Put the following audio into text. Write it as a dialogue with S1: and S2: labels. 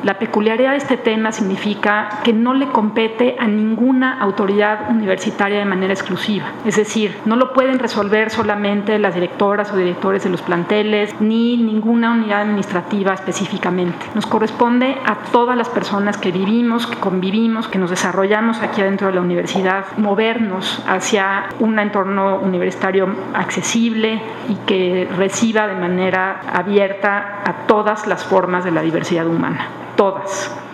S1: La peculiaridad de este tema significa que no le compete a ninguna autoridad universitaria de manera exclusiva. Es decir, no lo pueden resolver solamente las directoras o directores de los planteles, ni ninguna unidad administrativa específicamente. Nos corresponde a todas las personas que vivimos, que convivimos, que nos desarrollamos aquí adentro de la universidad, movernos hacia un entorno universitario accesible y que reciba de manera abierta a todas las formas de la diversidad humana. Todas.